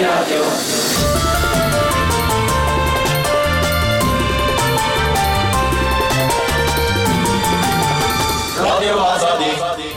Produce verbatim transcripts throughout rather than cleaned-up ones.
رادیو رادیو آزادی.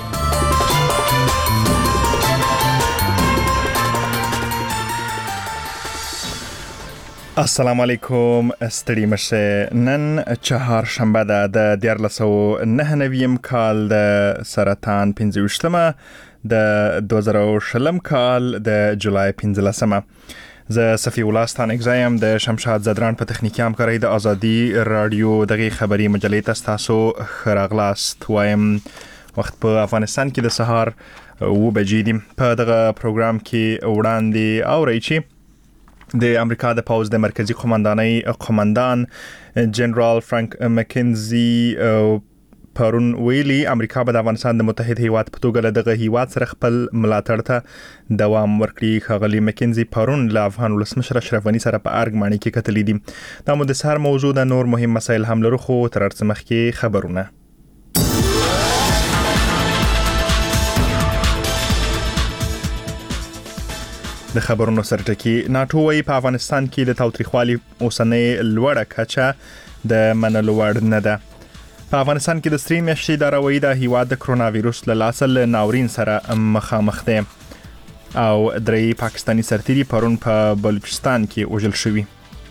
السلام علیکم، ستړي مشه. نن چهار شنبه ده د دیارلس سوه نهه نویم کال د سرطان پنځه ویشتمه د دوه زره شلم کال د جولای پنځلسمه. زه صفی الله ستانکزایم د شمشاد زدران په تخنیکی همکارۍ د آزادی رادیو دغه خبری مجلې ته تاسو خراغلاست وایم. وخت په افغانستان کې د سهار و بجې دي. په دغه پروګرام کې وړاندې اورئ چې د امریکا د پوز د مرکزی قومندانۍ قومندان جنرال فرانک مکنزی پرون ویلي امریکا به د افغانستان د متحد هیواد په توګه له دغه هیواد سره خپل ملاتړ ته دوام ورکړي. ښاغلي مکنزی پرون له افغان ولسمشر اشرف غني سره په ارګ ماڼۍ کې کتلي دي. دا مو د سهار موضوع ده. نور مهم مسایل هم لرو، خو تر هر څه مخکې خبرونه. د خبرونو سرټکی. ناتو وايي په افغانستان کې د تاوتریخوالي اوسنۍ لوړه کچه د منلو وړ نه ده. په افغانستان کې د سری میاشتې د راوي د هیواد د کرونا وایروس له لاسه له ناورین سره مخامخ دي او درې پاکستانی سرتیري پرون په بلوچستان کې وژل شوي.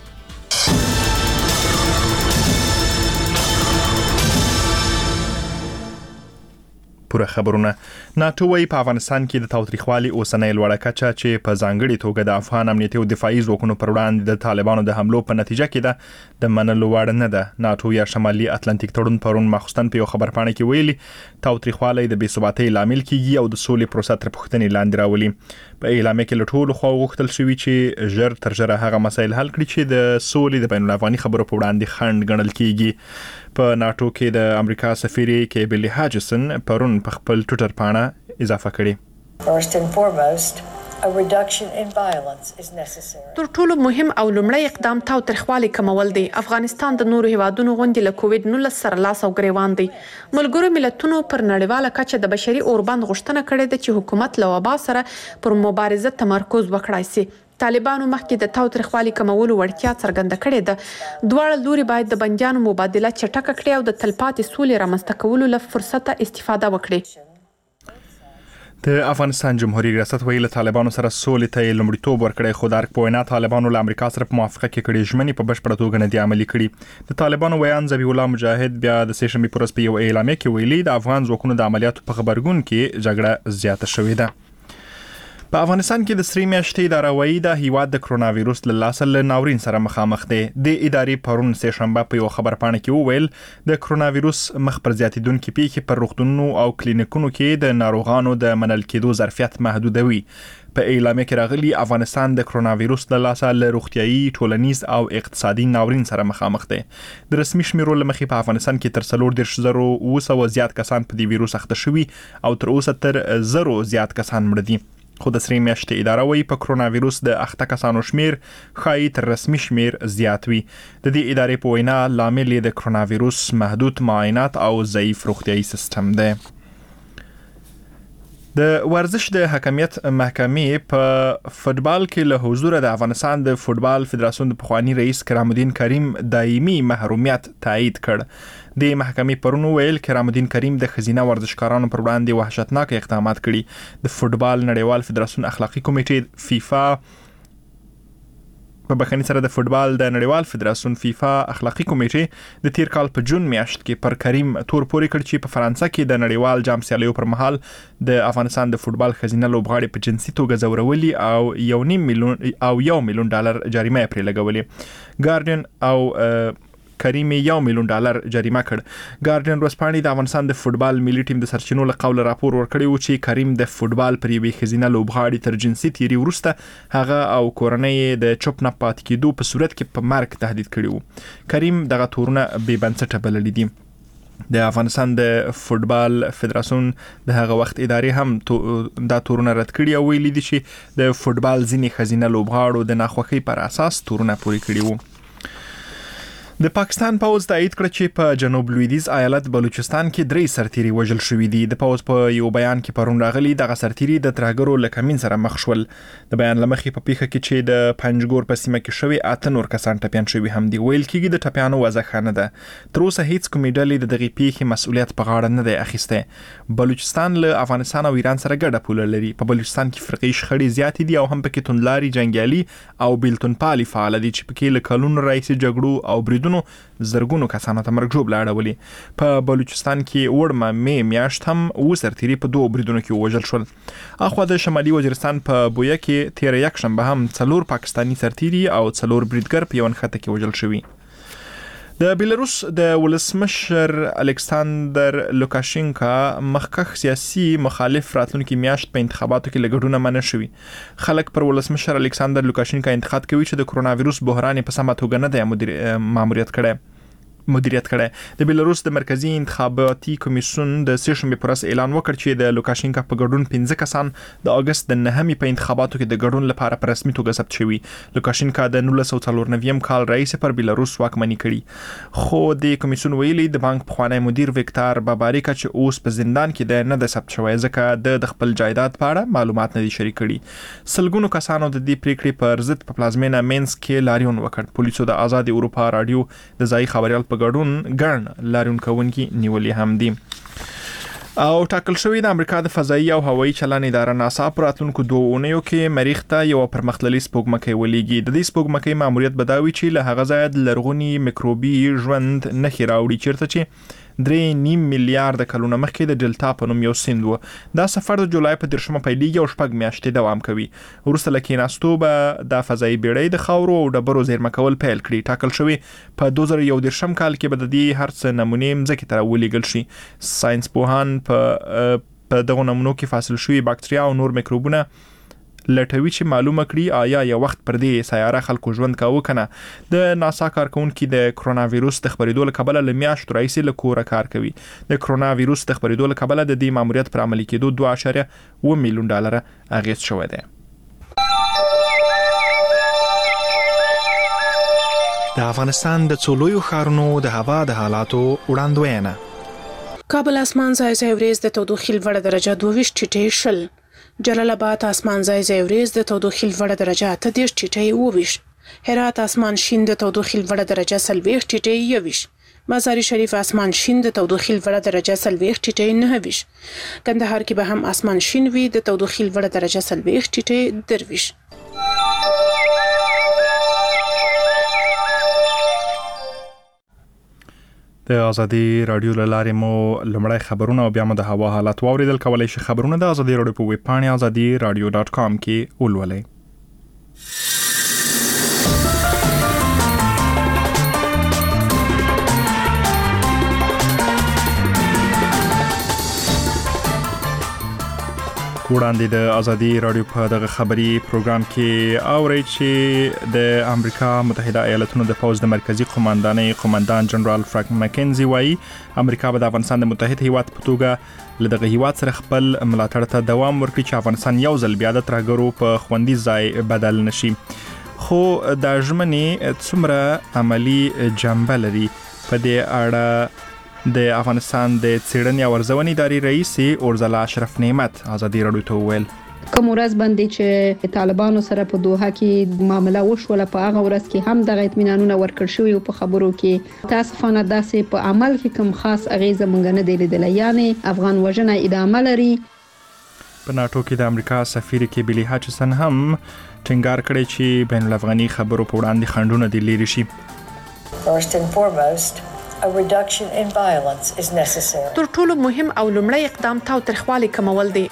پوره خبرونه. ناتو وايي په افغانستان کې د تاوتریخوالي اوسنۍ لوړه کچه چې په ځانګړي توګه د افغان امنیتي او دفاعي ځواکونو پر وړاندې د طالبانو د حملو په نتیجه کې ده د منلو وړ نه ده. ناتو یا شمالي اتلانتیک تړون پرون ماخوستن په یو خبرپاڼه کې ویلي تاوتریخوالي د بې ثباتۍ لامل کیږي او د سولې پروسه تر پوښتنې لاندې راولي. په اعلامیه کې له ټولو خواو غوښتل شوی چې ژر تر ژره هغه مسایل حل کړي چې د سولې د بین الافغاني خبرو په وړاندې خنډ ګڼل کیږي. په ناتو کې د امریکا سفیر کیبلی هاجسن پرون په خپل ټویټر باندې اضافه کړي. First and foremost, a reduction in violence is necessary. تر ټولو مهم او لومړی اقدام تاوتریخوالي کمول دی. افغانستان د نورو هیوادونو غونډې له کووډ نولس سره لاس او ګریوان دی. ملګرو ملتونو پر نړیواله کچه د بشري اوربند غوښتنه کړې ده چې حکومت له وبا سره پر مبارزه تمرکز وکړای شي. طالبانو مخکې د تاوتریخوالي کمولو وړتیا څرګنده کړې ده. دواړه لوري باید د بندیانو مبادله چټکه کړي او د تلپاتې سولې رامنځته کولو له فرصته استفاده وکړي. د افغانستان جمهوریت ریاست ویل طالبانو سره سولې ته لومړیتوب ورکړی، خو د ارګ په وینا طالبانو له امریکا سره په موافقه کې کړي ژمنې په بشپړه توګه نه دي عملي کړي. د طالبانو ویان ذبیح الله مجاهد بیا د سه شنبې پر ورځ په یو اعلامیه کې ویلي د افغان ځواکونو د عملیاتو په خبرګون کې جګړه زیاته شوې ده. په افغانستان کې د سری میاشتې د راوي د هیواد د کرونا وایروس له لاسه له ناورین سره مخامخ دی. د ادارې پرون سه شنبه په یو خبرپاڼه کې وویل د کرونا وایروس مخ پر زیاتیدونکو پیښې پر روغتونونو او کلینیکونو کې د ناروغانو د منل کېدو ظرفیت محدودوي. په اعلامیه کې راغلي افغانستان د کرونا وایروس له لاسه له روغتيایي، ټولنیز او اقتصادي ناورین سره مخامخ دی. د رسمي شمیرو لمخې په افغانستان کې تر څلور دېرش زره اوه سوه زیات کسان په دې وایروس اخته شوي او تر اوسه تر زرو زیات کسان مړه دي. خو د سری میاشتې اداره وايي په کرونا وایروس د اخته کسانو شمیر ښایي تر رسمي شمیر زیات وي. د دې ادارې په وینا لامل د کرونا وایروس محدود معاینات او ضعیف روغتيایي سیستم دی. د ورزش د حکمیت محکمې په فوتبال کې له حضور د افغانستان د فوتبال فدراسیون د پخوانی رئیس کرام الدین کریم دایمي محرومیت تایید کړ. د محکمې پرون ویل کرام الدین کریم د خزینه ورزشکارانو پر وړاندې وحشتناک اقدامات کړي. د فوتبال نړیوال فدراسیون اخلاقی کمیټې فیفا په بخښنې سره د فوتبال د نړیوال فدراسیون فیفا اخلاقی کمیټې د تیر کال په جون میاشت کې پر کریم تور پورې کړ چې په فرانسه کې د نړیوال جام سیالیو پر مهال د افغانستان د فوتبال خزینه لوبغاړي په جنسي توګه زورولي او یو نیم میلیون او یو میلیون ډالر جریمه پرې لګولې. ګارډین او کریم یو میلیون ډالر جریمه کړ. ګارډین ورځپاڼې د افغانستان د فوتبال ملي ټیم د سرچینو له قوله راپور ورکړی و چې کریم د فوتبال پر یوې خزینه لوبغاړي تر جنسي تیری وروسته هغه او کورنۍ د چوپ نه پاتې کېدو په صورت کې په مرګ تهدید کړی و. کریم دغه تورونه بې بنسټه بللي دي. د افغانستان د فوتبال فدراسیون د هغه وخت ادارې هم تو دا تورونه رد کړي او ویلي دي چې د فوتبال ځینې خزینه لوبغاړو د ناخوښۍ پر اساس تورونه پورې کړي وو. د پاکستان پوځ تایید کړ چې په جنوب لویدیځ ایالت بلوچستان کې درې سرتیري وژل شوي دي. د پوځ په یو بیان کې پرون راغلي دغه سرتیري د ترهګرو له کمین سره مخ شول. د بیان له مخې په پیښه کې چې د پنجګور په سیمه کې شوي اته نور کسان ټپیان شوي هم دي. ویل کېږي د ټپیانو وضع ښه نه ده. تر اوسه هیڅ کومې ډلې د دغې پیښې مسؤلیت په غاړه نه دی اخیستی. بلوچستان له افغانستان او ایران سره ګډه پوله لري. په بلوچستان کې فرقي شخړې زیاتې دي او هم پکې توندلاري جنګیالي او بیلتون پالي فعال دي چې پکې له کلونو راهیسې جګړو او بریدونو زرګونو کسانو ته مرګ ژوبله اړولې. په بلوچستان کې وړمه مې میاشت هم اوه سرتیري په دوه بریدونو کې ووژل شول. اخوا د شمالي وزیرستان په بویه کې تیره یکشنبه هم څلور پاکستاني سرتیري او څلور بریدګر په یوه نښته کې وژل شوي. د بیلاروس د ولسمشر الکساندر لوکاشینکا مخکښ سیاسي مخالف راتلونکي میاشت په انتخاباتو کې لګډونه منع شوي. خلک پر ولسمشر الکساندر لوکاشینکا انتقاد کوي چې د کرونا وایروس بحران په سمه توګه نه دی ماموریت کړی مدیریت کړی. د بیلاروس د مرکزی انتخاباتي کمیسیون د سه شنبې پر ورځ اعلان وکړ چې د لوکاشینکا په ګډون پنځه کسان د اگست د نهمې په انتخاباتو کې د ګډون لپاره په رسمي توګه ثبت شوي. لوکاشینکا د نولس سوه څلور نوي کال رئیس پر بیلاروس واکمني کړي. خو د کمیسیون ویلي د بانک پخوانی مدیر ویکتار باباریکا چې اوس په زندان کې دی نه د ثبت شوی ځکه د خپل جایداد په اړه معلومات نه دي شریک کړي. سلګونو کسانو د دې پریکړې پر ضد په پلازمینه مینسک کې لاریون وکړ. پولیسو د آزاد اروپا رادیو د ځای خبريال په ګډون ګڼ لاریون کوونکي نیولې هم دي. او ټاکل شوی د امریکا د فضایي او هوایي چلن اداره ناسا پر راتلونکو دوه اونیو کې مریخ ته یو پرمختللي سپوږمکۍ ولېږي. د دې سپوږمکۍ ماموریت بداوي چې له هغه ځایه د لرغوني میکروبي ژوند نښې راوړي چیرته چې درې نیم میلیارډ کلونه مخکې د ډلتا په نوم یو سیند و. دا سفر د جولای په دیرشمه پیلېږي او شپږ میاشتې دوام کوي. وروسته له کېناستو به د فضایي بیړۍ د خاورو او ډبرو زیرمه کول پیل کړي. ټاکل شوی په دوه زره یو دېرشم کال کې به د دې هر څه نمونې مځکې ته راولېږل شي. ساینس پوهان په په دغه نمونو کې فاصل شوي باکتریا او نور میکروبونه لټوي چې معلومه کړي آیا یو وخت پر دې سیاره خلکو ژوند کاوه کنه. د ناسا کارکونکي د کرونا وایروس د خبرېدو له کبله له میاشتو راهیسې له کوره کار کوي. د کرونا وایروس د خبرېدو له کبله د دې ماموریت پر عملي کېدو دوه اعشاریه اوه میلیون ډالر اغېز شوی دی. د افغانستان د څلورو ښارونو د هوا د حالاتو وړاندوینه. کابل اسمان ځای ځای ورځ د تودوخې لوړه درجه دوه ویشت ټیټې شل. جلال آباد اسمان ځای ځای ورځ د تودوخې لوړه درجه اته دېرش ټیټې اوه ویشت. هرات اسمان شین د تودوخې لوړه درجه څلوېښت ټیټې یو ویشت. مزار شریف اسمان شین د تودوخې لوړه درجه څلوېښت ټیټې نهه ویشت. کندهار کې به هم اسمان شین وي د تودوخې لوړه درجه څلوېښت ټیټې درویشت. د ازادي رادیو له لارې مو لمړی خبرونه او بیا مو د هوا حالات واوریدل. کولای شئ خبرونه د ازادي رادیو په ویب پاڼې ازادي رادیو ډاټ کام کې ولولئ. وړاندې د ازادي رادیو په دغه خبري پروګرام کې اورئ چې د امریکا متحده ایالاتونو د پوځ د مرکزی قوماندانۍ قوماندان جنرال فرانک مکینزي وایي امریکا به د افغانستان د متحد هیواد په توګه له دغه هیواد سره خپل ملاتړ ته دوام ورکړي چې افغانستان یو ځل بیا د ترهګرو په خوندي ځای بدل نشي. خو د ژمنې څومره عملی جنبه لري په دې اړه د افغانستان د څېړنې او ارزونې ادارې رئیس اورزلا اشرف نعمت ازادي رادیو ته وویل. کوم ورځ باندې چې طالبانو سره په دوحه کې معامله وشوله په هغه ورځ کې هم د اطمینانونه ورکړ شوی او په خبرو کې تاسفانه داسې په عمل کې کوم خاص اغیزه مونږ نه دی لیدل. یعنی افغان وژنه ادامه لري. په ناتو کې د امریکا سفیر کیبلی هاچسن هم ټینګار کړی چې بین الافغاني خبرو په وړاندې خنډونه دي لري شي. First and foremost, a reduction in violence is necessary. تر ټولو مهم او لومړی اقدام تاوتریخوالي کمول دی.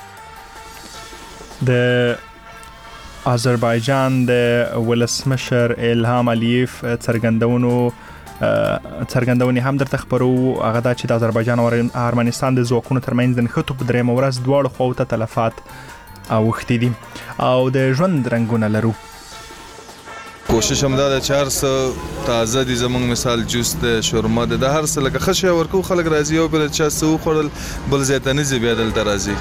د آذربایجان د ولسمشر الهام علیف څرګندونو څرګندونې هم درته خبرو. هغه دا چې د آذربایجان او ارمنستان د ځواکونو ترمنځ د نښتو په درېیمه ورځ دواړو خواو ته تلفات اوښتي دي او د ژوند رنګونه لرو. کوشش هم دا چې هر څه تازه دي. زمونږ مثال جوس د شورما د هر څه لکه ښه شی ورکو خلک راځي او بل چا څه وخوړل بل ځای ته نه ځي بیا دلته راځي.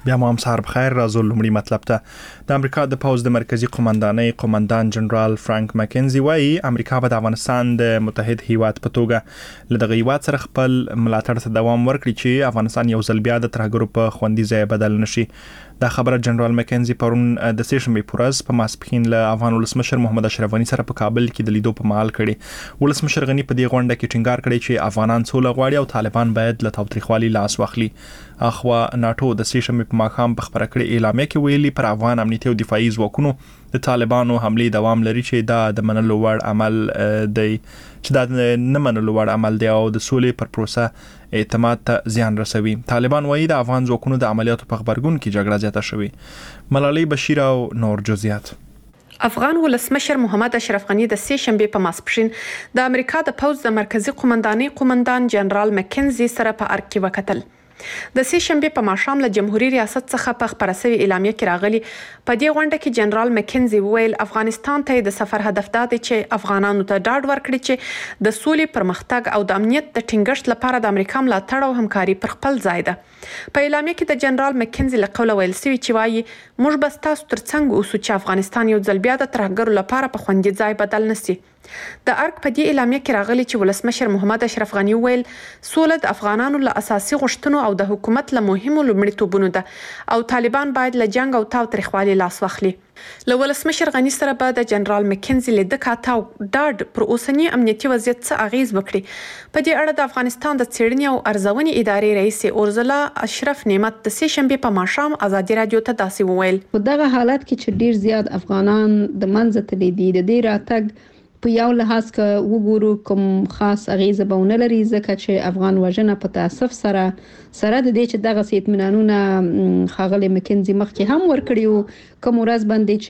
بیا مو هم سهار بخیر. راځو لومړی مطلب ته. د امریکا د پوز د مرکزی قومندانۍ قومندان جنرال فرانک مکنزي وایي امریکا به د افغانستان د متحد هیواد په توګه له دغه هیواد سره خپل ملاتړ ته دوام ورکړي چې افغانستان یو ځل بیا د ترهګرو په خوندي ځای بدل نشي. دا خبره جنرال مکنزي پرون د سه شنبه په ورځ په ماسپښین له افغان ولسمشر محمد اشرف غني سره په کابل کې د لیدو په مهال کړي. ولسمشر غني په دې غونډه کې ټینګار کړی چې افغانان سوله غواړي او طالبان باید له تاوتریخوالي لاس واخلي. اخوا ناتو د سه شنبه په ماښام په خبره کړې اعلامیه کې ویلي پر افغان امنیتي او دفاعي ځواکونو د طالبانو حمله دوام لري چې دا د منلو وړ عمل دی چې دا نه منلو وړ عمل دی او د سولې پر پروسه اعتماد ته زیان رسوي. طالبان وایي د افغان ځواکونو د عملیاتو په خبرګون کې جګړه زیاته شوې. ملالۍ بشیر او نور جزئیات. افغان ولسمشر محمد اشرف غني د سه شنبه په ماسپښین د امریکا د پوز د مرکزی قومندانۍ قومندان جنرال مکنزي سره په ارګ کې وکتل. د سه شنبه په ماښام له جمهوریت ریاست څخه په خبره شوی اعلامیه کې راغلی. په دې غونډه کې جنرال مکنزي ویل افغانستان ته د سفر هدف دا دی چې افغانانو ته ډاډ ورکړي چې د سولې پرمختګ او د امنیت د ټینګښت لپاره د امریکا ملاتړ او همکاري پر خپل ځای ده. په اعلامیه کې د جنرال مکنزي له قوله ویل شوی چې وایي موږ به تاسو ترڅنګ اوسو چې افغانستان یو ځل بیا د ترهګرو لپاره په خوندي ځای بدل نشي. د ارګ په دې اعلامیه کې راغلی چې ولسمشر محمد اشرف غني ویل سوله د افغانانو له اساسي غوښتنو او د حکومت له مهمو لومړیتوبونو ده او طالبان باید له جنگ او تاوتریخوالي لاس واخلي. له ولسمشر غني سره به د جنرال مکنزي لیده کاته او ډاډ پر اوسنی امنیتي وضعیت څه اغیز وکړي. په دې اړه د افغانستان د څېړنې او ارزونې ادارې رئیس اورزلا اشرف نعمت د سه شنبه په ماښام ازادي رادیو ته داسې وویل. په دغه حالت کې چې ډیر زیات افغانان د منځ ته دي د دې راتګ په یو لحاظ که وګورو کوم خاص اغیزه به ونه لري ځکه چې افغان وژنه په تاسف سره سره د دې چې دغه اطمینانونه ښاغلي مکنزي مخکې هم ورکړي کوم ورځ باندې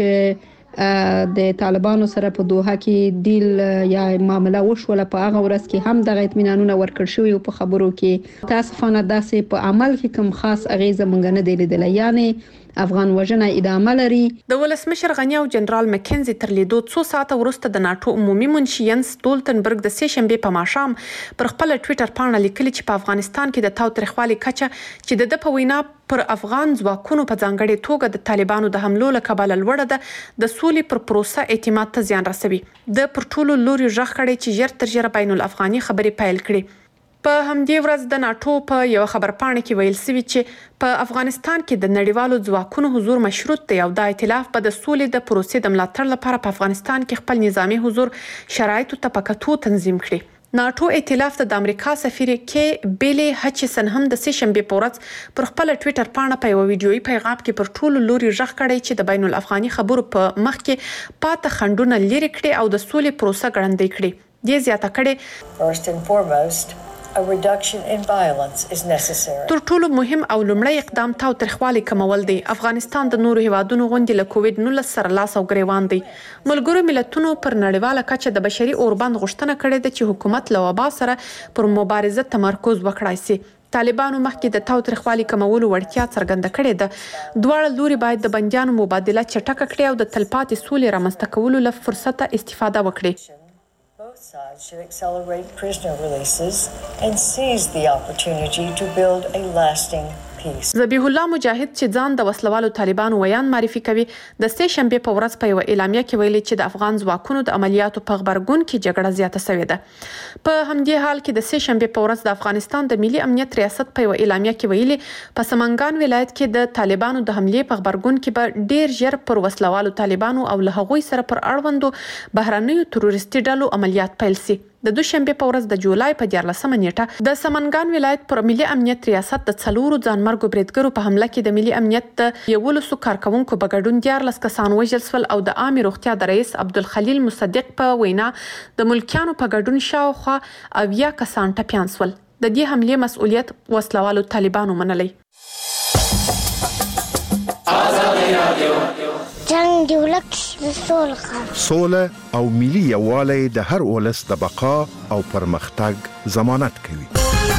چې د طالبانو سره په دوحه کې ډیل یا معامله وشوله په هغه ورځ کې هم دغه اطمینانونه ورکړ شوي او په خبرو کې تاسفانه داسې په عمل کې کوم خاص اغیزه مونږ نه دی لیدلی. یعنی افغان وژنه ادامه لري. د ولسمشر غني او جنرال مکنزي تر لیدو څو ساعته وروسته د ناتو عمومي منشي ینس ستولتنبرګ د سه شنبه په ماښام پر خپل ټوئیټر پاڼه لیکلي چې په افغانستان کې د تاوتریخوالي کچه چې د په وینا پر افغان ځواکونو په ځانګړي توګه د طالبانو د حملو له کبله لوړه ده د سولې پر پروسه اعتماد ته زیان رسوي. د پر ټولو لوري ژغ کړي چې ژر تر ژره بین الافغاني خبرې پیل کړي. په همدې ورځ د ناتو په یو خبرپاڼه کې ویل شوی چې په افغانستان کې د نړیوالو ځواکونو حضور مشروط دی او د ائتلاف په د سولې د پروسې د ملاتړ لپاره په افغانستان کې خپل نظامی حضور شرایطو ته په کتو تنظیم کړي. ناتو ائتلاف د امریکا سفیر کې بیلی هچسن هم د سه شنبه په ورځ پر خپل ټوئیټر پاڼه په یو ویډیويي پیغام کې پر ټولو لوري ژغ کړی چې د بین الافغاني خبرو په مخ کې پاته خندونه لري کړي او د سولې پروسه ګړندۍ کړي. دې زیاته کړي First and foremost, a reduction in violence is necessary. تر ټولو مهم او لومړی اقدام تاوتریخوالي کمول دی. افغانستان د نورو هیوادونو غوندې له کووډ نولس سره لاس او ګریوان دی. ملګرو ملتونو پر نړیواله کچه د بشري اوربند غوښتنه کړې ده چې حکومت له وبا سره پر مبارزه تمرکز وکړای شي. طالبانو مخکې د تاوتریخوالي کمولو وړتیا څرګنده کړې ده. دواړه لوري باید د بندیانو مبادله چټکه کړي او د تلپاتې سولې رامنځته کولو له فرصته استفاده وکړي. Both sides should accelerate prisoner releases and seize the opportunity to build a lasting peace. ذبیح الله مجاهد چې ځان د وسلوالو طالبانو ویان معرفي کوي د سه شنبه په ورځ په یو اعلامیه کې ویلي چې د افغان ځواکونو د عملیاتو په خبرګون کې جګړه زیاته شوې ده. په همدې حال کې د سه شنبه په ورځ د افغانستان د ملي امنیت ریاست په یو اعلامیه کې ویلي په سمنګان ولایت کې د طالبانو د حملې په خبرګون کې به ډیر ژر پر وسلوالو طالبانو او له هغوی سره پر اړوندو بهرنیو تروریستي ډلو عملیات پیل شي. د دوشنبه په ورځ د جولای په دیارلسمه نیټه د سمنګان ولایت پر ملي امنیت ریاست د څلورو ځانمرګو بریدګرو په حمله کې د ملي امنیت د یولسو کارکونکو په ګډون دیارلس کسان وژل شول او د عامه روغتیا د رئیس عبدالخلیل مصدق په وینا د ملکیانو په ګډون شاوخوا اویا کسان ټپیان شول. د دې حملې مسؤلیت وسلوالو طالبانو منلی. جنگ دی ولک د سوله سوله او ملي یووالی د هر ولس د بقا او پرمختګ ضمانت کوي.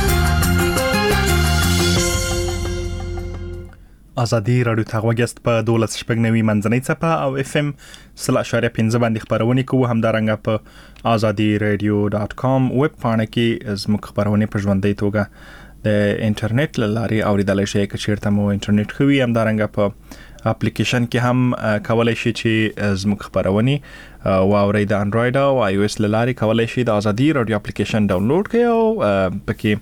ازادي رادیو ته غوږیاست په دولس شپږ نوي منځنۍ څپه او اف ام سل اشاریه پنځه باندې خبرونه کوو. همدارنګه په ازادي رادیو ډاټ کام ویب پاڼه کې زموږ خبرونه په ژوندۍ توګه د انټرنیټ لاري اوریدل شي که چیرته مو انټرنیټ خوي هم دارنګ په اپلیکیشن کې هم کولای شي چې زموږ خبرونه واوري د انډراید او آی او اس لاري کولای شي د ازادي رادیو اپلیکیشن ډاونلوډ کړئ او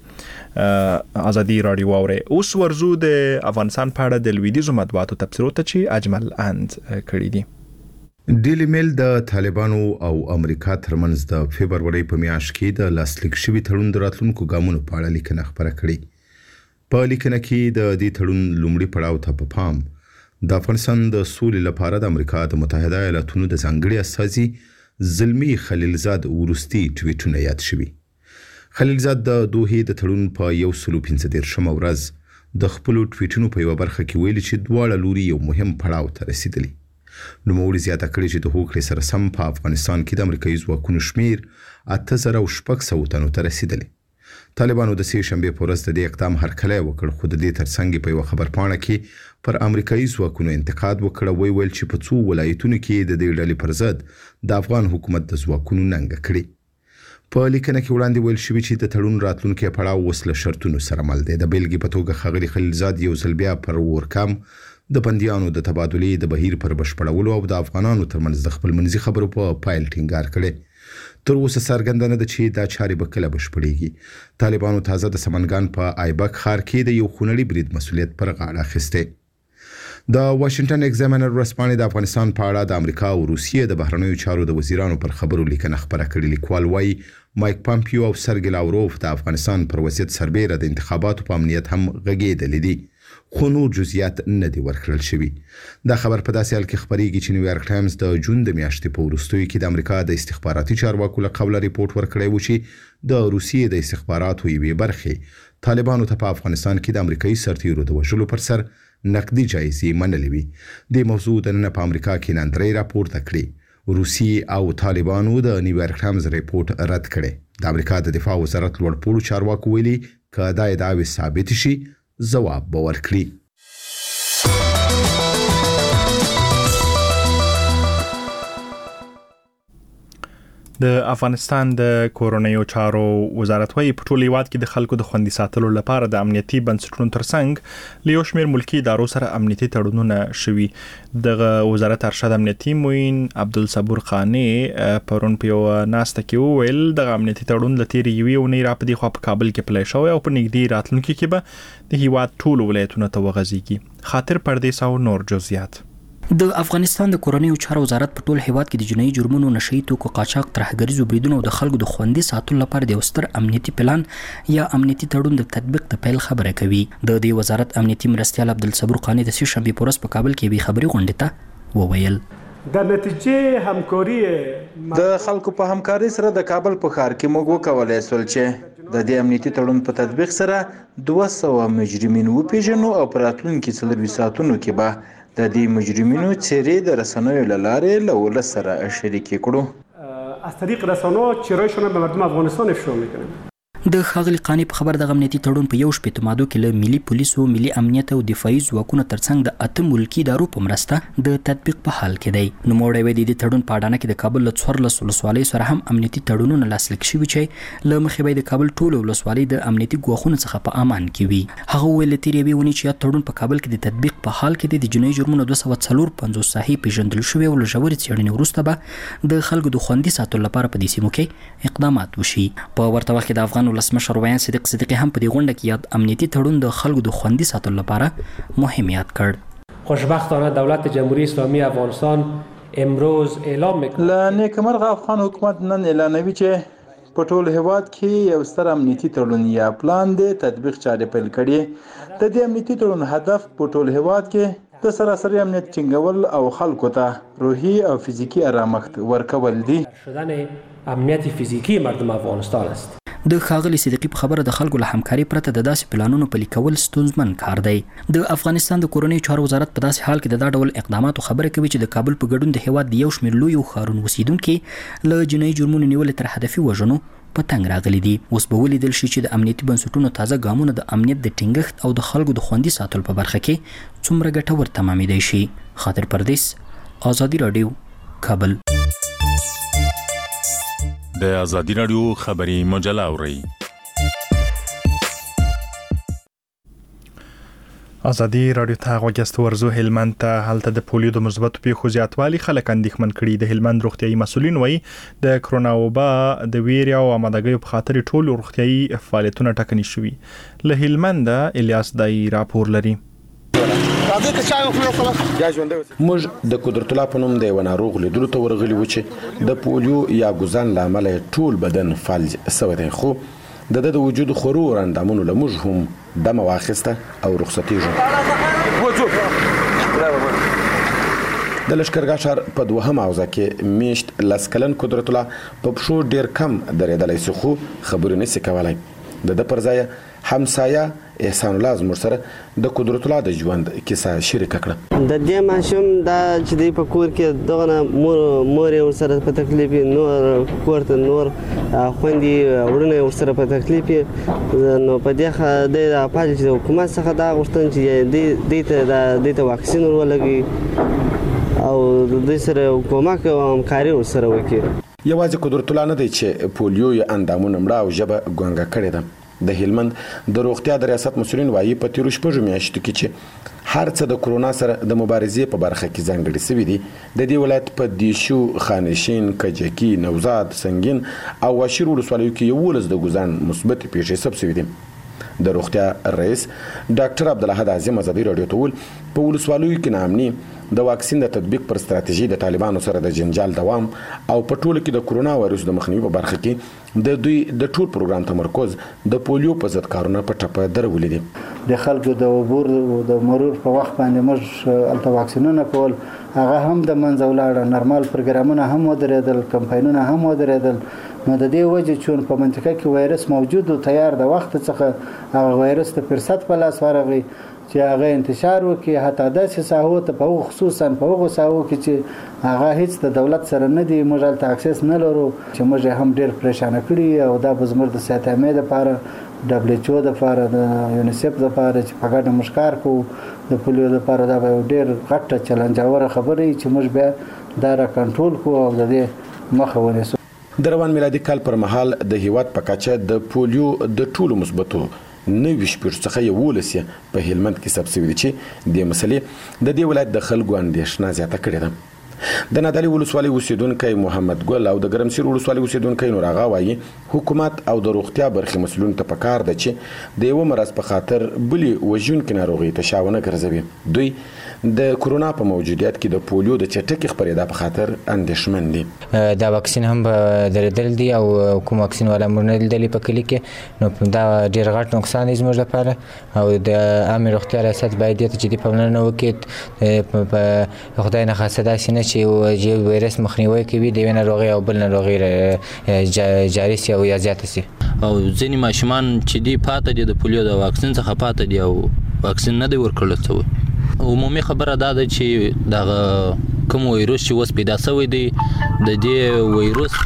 پکې ازادي رادیو واوري. اوس ورزو د افغانستان په اړه د لویدیزو مطبوعاتو تبصرو ته چې اجمل اند کړی دي. ډیلی میل د طالبانو او امریکا ترمنځ د فبرवरी په میاشت کې د لاسلیک شوی تړون د راتلونکو ګامونو په اړه لیکنه خبره کړې. په لیکنه کې د دې تړون لومړی پړاو ته په پام د افغانستان د سولې لپاره د امریکا د متحده ایالاتونو د ځانګړي استازي زلمی خلیلزاد ورستی ټویټونه یاد شوي. خلیلزاد د دوحې د تړون په یو سلو پنځه دېرشمه ورځ د خپلو ټویټونو په یوه برخه کې ویلي چې دواړه لوري یو مهم پړاو ته رسیدلي. نوموړي زیاته کړې چې د هوکړې سره سم په افغانستان کې د امریکایي ځواکونو شمیر اته زره او شپږ سوه تنو ته رسیدلی. طالبانو د سې شنبې په ورځ د دې اقدام هرکلی وکړ، خو د دې ترڅنګ په یوه خبرپاڼه کې پر امریکایي ځواکونو انتقاد وکړ. وی ویل چې په څو ولایتونو کې د دې ډلې پر ضد د افغان حکومت د ځواکونو ننګه کړې. په لیکنه کې وړاندې ویل شوي چې د تړون راتلونکی پړاو اوس له شرطونو سره مل دی. د بیلګې په توګه ښاغلي خلیلزاد یو ځل بیا پر ورکام د بندیانو د تبادلې د بهیر پر بشپړولو او د افغانانو ترمنځ د خپلمنځي خبرو په پایل ټینګار کړی. تر اوسه څرګنده نه ده چې دا چارې به کله بشپړېږي. طالبانو تازه د سمنګان په ایبک ښار کې د یو خونړي برید مسؤلیت پر غاړه اخیستی. د واشنگټن ایگزامینر ورځپاڼې د افغانستان په اړه د امریکا او روسیې د بهرنیو چارو د وزیرانو پر خبرو لیکنه خپره کړې. لیکوال وایي مایک پامپیو او سرګی لاوروف د افغانستان پر وضعیت سربیره د انتخاباتو په امنیت هم غږېدلي دي، خو نور جزئیات نه دي ورکړل شوي. دا خبر په داسې حال کې خپرېږي چې نیویارک ټایمز د جون د میاشتې په وروستیو کې د امریکا د استخباراتي چارواکو له قوله ریپورټ ورکړی و چې د روسیې د استخباراتو یوې برخې طالبانو ته په افغانستان کې د امریکایي سرتیرو د وژلو پر سر نقدي جایزې منلې وي. دې موضوع د نن په امریکا کې نندرې راپورته کړې. روسیې او طالبانو د نیویارک ټایمز ریپورټ رد کړی. د امریکا د دفاع وزارت لوړپوړو چارواکو ویلي که دا ادعاوې ثابت شي ځواب به ورکړي. د افغانستان د کورونیو چارو وزارت وايي په ټول هیواد کې د خلکو د خوندي ساتلو لپاره د امنیتي بنسټونو ترڅنګ له یو شمېر ملکي ادارو سره امنیتي تړونونه شوي. د وزارت ارشد امنیتي موین عبدالصبور خانی پرون په یو ناسته کې وویل د امنیتي تړون له تیرې یوې اونۍ راپدې خوا په کابل کې پلی شوی او په نږدې راتلونکي کې به د هیواد ټولو ولایتونو ته وغځېږي. خاطر پردیس او نور جزئیات. د افغانستان د کورنیو چارو وزارت په ټول هیواد کې د جنایي جرمونو، نشئی توکو قاچاق، ترهګریزو بریدونو او د خلکو د خوندي ساتلو لپاره د یو ستر امنیتي پلان یا امنیتي تړون د تطبیق د پیل خبره کوي. د دې وزارت امنیتي مرستیال عبدالصبور خانی د سې شنبې په ورځ په کابل کې یوې خبري غونډې ته وویل د نتیجې همکاري د خلکو په همکاري سره د کابل په ښار کې موږ وکولای شول چې د دې امنیتي تړون په تطبیق سره دوه سوه مجرمین وپیژنو او په راتلونکي څلرویشت ساعتونو کې به د دې مجرمینو څېرې د رسنیو له لارې له ولس سره شریکې کړو. از طریق رسانه‌ها چهرهشون به مردم افغانستان افشا میکنن. د ښاغلي قانی په خبر د امنیتي تړون په یو شپېته مادو کې له ملي پولیسو، ملي امنیت او دفاعي ځواکونو ترڅنګ د اته ملکي ادارو په مرسته د تطبیق په حال کې دی. نوموړی وایي د دې تړون په اډانه کې د کابل له څوارلس ولسوالیو سره هم امنیتي تړونونه لاسلیک شوي چې له مخې به د کابل ټولو ولسوالۍ د امنیتي ګواښونو څخه په امان کې وي. هغه وویل له تېرې یوې اونۍ چې یاد تړون په کابل کې د تطبیق په حال کې دی، د جنایي جرمونو دوه سوه څلور پنځوس ساحې پېژندل شوې او له ژورې څېړنې وروسته به د خلکو د خوندي ساتلو لپاره په دې سیمو کې اقدامات وشي. په ورته وخت کې د افغان ولسمشر ویاند صدیق صدیقی هم په دې غونډه کې یاد امنیتي تړون د خلکو د خوندي ساتلو لپاره مهم یاد کړ. خوشبختانه دولت جمهوری اسلامی افغانستان امروز اعلام میکنه له نیکمرغه افغان حکومت نن اعلانوي چې په ټول هیواد کې یو ستر امنیتي تړون یا پلان دی تطبیق چارې پیل کړي. د دې امنیتي تړون هدف په ټول هیواد کې د سراسری امنیت ټینګول او خلکو ته روحي او فیزیکی آرامښت ورکول دي. شدن امنیت فیزیکی مردم افغانستان است. د ښاغلي صدیقي په خبره د خلکو له همکاري پرته د داسې پلانونو پلي کول ستونزمن کار دی. د افغانستان د کورنیو چارو وزارت په داسې حال کې د دا ډول اقداماتو خبره کوي چې د کابل په ګډون د هیواد د یو شمېر لویو ښارونو اوسیدونکي له جنایي جرمونو نیولې تر هدفي وژنو په تنګ راغلي دي. اوس به ولیدل شي چې د امنیتي بنسټونو تازه ګامونه د امنیت د ټینګښت او د خلکو د خوندي ساتلو په برخه کې څومره ګټور تمامېدی شي. خاطر پردیس، آزادي راډیو، کابل. د آزادي راډیو خبري مجله اورئ. ازادي رادیو ته غوښتل ورزو هلمند ته هلته د پولیو د مثبت پیښو زیاتوالی خلک اندېښمن کړي. د هلمند روغتيایي مسولین وایي د کرونا وبا د ویریا او آمادګۍ په خاطر ټول روغتيایي فعالیتونه ټکني شوي. له هلمند الیاس دای راپور لري. موږ د قدرت الله په نوم د یو ناروغ لیدلو ته ورغلي و چې د پولیو یا ګوزان لامل ټول بدن فلج سوی دی، خو د د وجود خورور اندامونو له موږ هم دمه واخیسته او رخصتي جو. د لشکرګاه ښار په دوهم اوزه کې میشت لسکلن قدرت الله په پښو ډیر کم درېدلی سي، خو خبرې نشي کولای. د د پر ځای همسایه احسان الله زموږ سره د قدرت الله د ژوند کیسه شریکه کړه. د دې ماشوم دا چې دی په کور کې دغه مور مور ور سره په تکلیف، نور کور ته نور خوندې ورونه ور سره په تکلیف، نو په دې د پاج د حکومت څخه دا غوښتنه چې د دې ته د دې ته واکسین ورولګي او د دې سره کومک او همکاري ور سره وکړي. یوازې قدرت الله نه دی چې پولیو یې اندامونه مړه او ژبه ګونګه کړې ده. د هلمند د روغتیا د ریاست مسؤلین وایي په تیرو شپږو میاشتو کې چې هر څه د کرونا سره د مبارزې په برخه کې ځانګړي شوي دي. د دې ولایت په دیشو، خانشین، کجکي، نوزاد، سنگین او واشیر ولسوالیو کې یولس د ګوزان مثبت پیښې ثبت شوي دي. د روغتیا رئیس ډاکټر عبدالحد اعظم ازادي رادیو ته وویل په ولسوالیو کې ناامني د واکسین د تطبیق پر ستراتیژي د طالبانو سره د جنجال دوام او په ټوله کې د کرونا وایرس د مخنیوي په برخه کې د دوی د ټول پروګرام تمرکز د پولیو په ضد کارونه په ټپه درولې دي. د خلکو د عبور د مرور په وخت باندې موږ الته واکسینونه کول، هغه هم د منځه ولاړه، نورمال پروګرامونه هم ودرېدل، کمپاینونه هم ودرېدل. نو د دې وجه چې په منطقه کې وایرس موجود او تیار د وخت څخه هغه وایرس د فرصت په لاس ورغی چې هغه انتشار وکړي، حتی داسې ساحو ته په خصوصا په هغو ساحو کې چې هغه هیڅ د دولت سره نه دی، موږ هلته اکسس نه لرو، چې موږ هم ډېر پریشانه کړي. او دا به زموږ د صحت عامې دپاره، ډبلیو ایچ او دپاره، د یونیسف دپاره چې په ګډه موږ کار کوو د پولیو دپاره، دا به یو ډېر غټه چلنجاوره خبره وي چې موږ بیا دا را کنټرول کړو او د دې مخه ونیسو. د روان میلادي کال پر مهال د هیواد په کچه د پولیو د ټولو مثبتو نوي شپږ څخه یولس په هلمند کې ثبت شوي دي چې د مسلې د دې ولایت د خلکو اندېښنه زیاته کړې ده. د نادعلي ولسوالۍ اوسیدونکی محمد ګل او د ګرمسیر ولسوالۍ اوسیدونکی نور آغا وایي حکومت او د روغتیا برخې مسؤلینو ته پکار ده چې د یوه مرض په خاطر بلې وژونکې ناروغۍ ته شا ونه ګرځوي. دوی د کرونا په موجودیت کې د پولیو د چټکې خپرېدا په خاطر اندېښمن دي. دا واکسین هم درېدل دي او کوم واکسین والا موږ نه لیدلي په کلي کې، نو دا ډېر غټ نقصان دی زموږ لپاره او د عامې روغتیا ریاست باید دې ته جدي پاملرنه وکړي. په خدای نخواسته داسې نه چې یو وایرس مخنیوی کوي د یوې ناروغۍ او بل ناروغۍ جاري سي او یا زیاته سي. او ځینې ماشومان چې دي پاته دي د پولیو د واکسین څخه پاته دي او واکسین نه دی ورکړل شوی. عمومي خبره دا ده چې دغه کوم وایرس چې اوس پیدا شوی دی د دې وایرس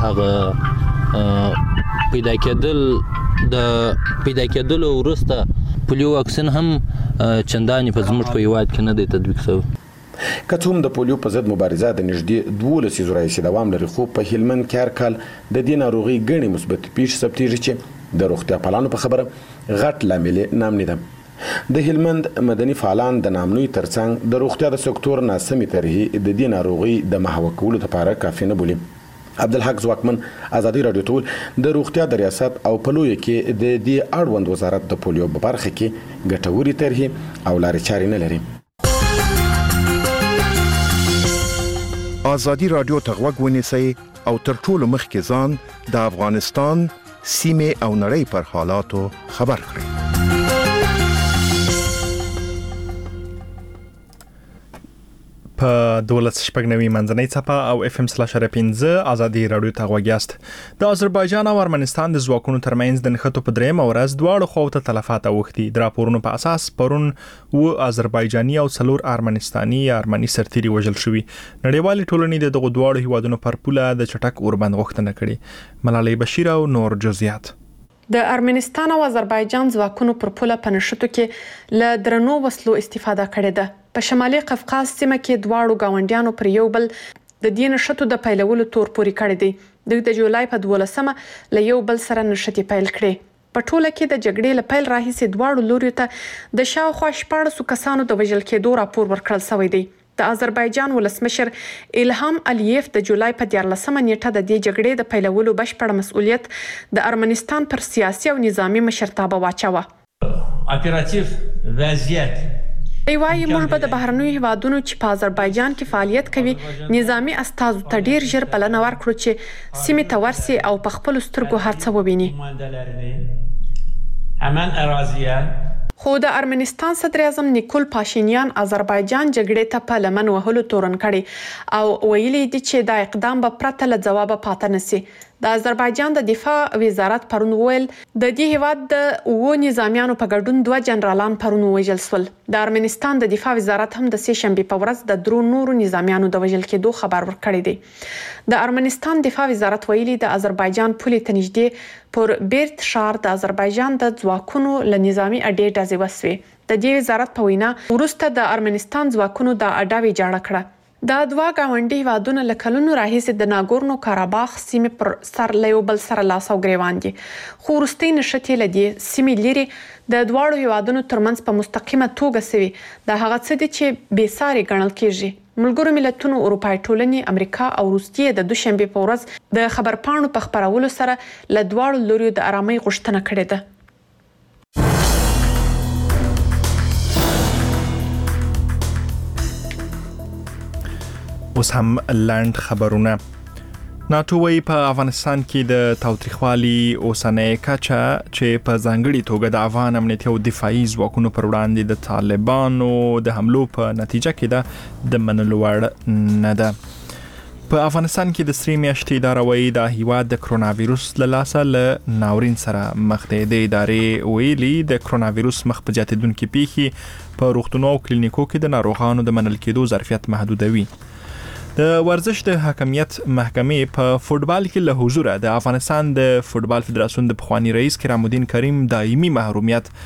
هغه پیدا کېدل د پیدا کېدلو وروسته پولیو واکسین هم چندانې په زموږ په هیواد کې نه دی تطبیق شوی. که څه هم د پولیو په ضد مبارزه د نږدې دولس ورځو راهیسې دوام لري، خو په هلمند کې هر کال د دې ناروغۍ ګڼې مثبتې پیښې ثبتېږي چې د روغتیا پالانو په خبره غټ لامل یې نامني ده. د هلمند مدني فعالان د نامنوي ترڅنګ د روغتیا د سکتور ناسمې طرحې د دې ناروغۍ د محوه کولو لپاره کافي نه بولي. عبدالحق ځواکمن ازادي رادیو ته وویل د روغتیا د ریاست او په لویه کې د دې اړوند وزارت د پولیو په برخه کې ګټورې طرحې او لارې چارې نه لري. ازادي رادیو ته غوږ ونیسئ او تر ټولو مخکې ځان د افغانستان سیمې او نړۍ پر حالاتو خبر کړئ. په دولس شپږ نوي منځنۍ څپه او اف ام سلاش پنځه ازادي رادیو ته غوږیاست. د آذربایجان او ارمنستان د ځواکونو ترمنځ د نښتو په درېیمه ورځ دواړو خواو ته تلفات اوښتي. د راپورونو په اساس پرون و آذربایجاني او څلور ارمنستاني یا ارمني سرتیري وژل شوي. نړیوالې ټولنې د دغو دواړو هیوادونو پر پوله د چټک اوربند غوښتنه کړې. ملالۍ بشیر او نور جزئیات. د ارمنستان او آذربایجان ځواکونو پر پوله په نښتو کې له درنو وسلو استفاده کړې ده. په شمالي قفقاز سیمه کې دواړو گاونډیانو پر یو بل د دې نښتو د پیلولو تور پوري کړی دی. دوی د جولای په دولسمه له یو بل سره نښتې پیل کړې. په ټوله کې د جګړې له پیل راهیسې دواړو لوريو ته د شاوخوا شپاړسو کسانو د وژل کېدو راپور ورکړل شوی دی. د آذربایجان ولسمشر الهام الیف د جولای په دیارلسمه نیټه د دې جګړې د پیلولو بشپړ مسؤلیت د ارمنستان پر سیاسي او نظامی مشرتابه واچوه. اپراتیو وضعیت ای وایي موږ به د بهرنیو هیوادونو چې په آذربایجان کې فعالیت کوي نظامی استازو ته ډیر ژر بلنه ورکړو چې سیمې ته ورسي او په خپلو سترګو هر څه وویني. همان اراضیه خو د ارمنستان صدر اعظم نیکول پاشینیان آذربایجان جګړې ته په لمن وهلو تورن کړي او ویلي دي چې دا اقدام به پرته له ځوابه پاتې نشي. د آذربایجان د دفاع وزارت پرون ویل د دې هیواد د اوو نظامیانو په ګډون دوه جنرالان پرون وژل شول. د ارمنستان د دفاع وزارت هم د سه شنبه په ورځ د درو نورو نظامیانو د وژل کېدو خبر ورکړی دی. د ارمنستان دفاع وزارت ویلي د آذربایجان پولې ته نږدې پر بیرت ښار د آذربایجان د ځواکونو له نظامی اډې ډزې وسوې. د دې وزارت په وینا وروسته د ارمنستان ځواکونو د اډاوي جوړه کړه. دا دوه گاونډي هیوادونه له کلونو راهیسې د ناګورنو کاراباخ سیمې پر سر له یو بل سره لاس او ګریوان دي. خو وروستۍ نښتې له دې سیمې لري د دواړو هیوادونو ترمنځ په مستقیمه توګه سوي د هغه څه دي چې بې ساري ګڼل کیږي. ملګرو ملتونو، اروپای ټولنې، امریکا او روسیې د دوشنبه په ورځ د خبرپاڼو په خبرولو سره له دواړو لوريو د آرامۍ غوښتنه کړې ده. اوس هم لاند خبرونه. ناتو وايي په افغانستان کې د تاوتریخوالي اوسنۍ کچه چې په ځانګړي توګه د افغان امنیتي او دفاعي ځواکونو پر وړاندې د طالبانو د حملو په نتیجه کې ده د منلو وړ نه ده. په افغانستان کې د سری میاشتې اداره وايي د هیواد د کرونا وایروس له لاسه له ناورین سره مخ دی. د ادارې ویلي د کرونا وایروس مخ په زیاتېدونکي پیښې په روغتونونو او کلینیکو کې د ناروغانو د منل کېدو ظرفیت محدودوي. د ورزش د حکمیت محکمې په فوتبال کې له حضور د افغانستان د فوتبال فدراسیون د پخوانی رئیس کرام الدین کریم دایمي محرومیت